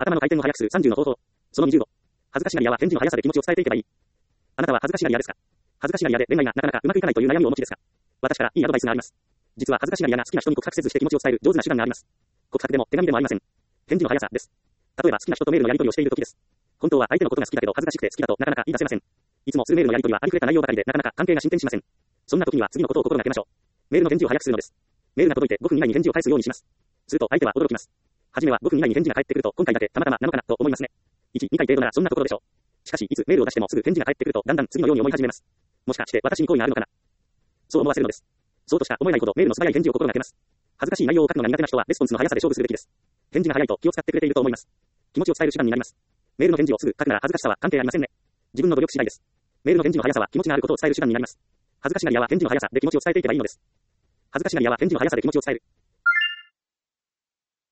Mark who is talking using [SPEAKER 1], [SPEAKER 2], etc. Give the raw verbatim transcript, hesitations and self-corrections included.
[SPEAKER 1] 頭の回転を速くするさんじゅうの方法。そのにじゅうど。恥ずかしがり屋は返事の速さで気持ちを伝えていけばいい。あなたは恥ずかしがり屋ですか？恥ずかしがり屋で恋愛がなかなかうまくいかないという悩みをお持ちですか？私からいいアドバイスがあります。実は恥ずかしがり屋が好きな人に告白せずして気持ちを伝える上手な手段があります。告白でも手紙でもありません。返事の速さです。例えば好きな人とメールのやり取りをしている時です。本当は相手のことが好きだけど恥ずかしくて好きだとなかなか言い出せません。いつもするメールのやり取りはありふれた内容ばかりでなかなか関係が進展しません。そんな時には次のことを心がけましょう。メールの返事を早くするのです。メールが届いてごふん以内に返事を返すようにします。すると相手は驚きます。はじめはごふん以内に返事が返ってくると今回だけたまたまなのかなと思いますね。いち、にかい程度ならそんなところでしょう。しかしいつメールを出してもすぐ返事が返ってくるとだんだん次のように思い始めます。もしかして私に好意があるのかな。そう思わせるのです。そうとしか思えないほどメールの素早い返事を心がけます。恥ずかしい内容を書くのが苦手な人はレスポンスの速さで勝負するべきです。返事が早いと気を使ってくれていると思います。気持ちを伝える手段になります。メールの返事をすぐ書くなら恥ずかしさは関係ありませんね。自分の努力次第です。メールの返事の速さは気持ちがあることを伝える手段になります。恥ずかしがり屋は返事の速さで気持ちを伝えていけばいいのです。恥ずかしがり屋は返事の速さで気持ちを伝える。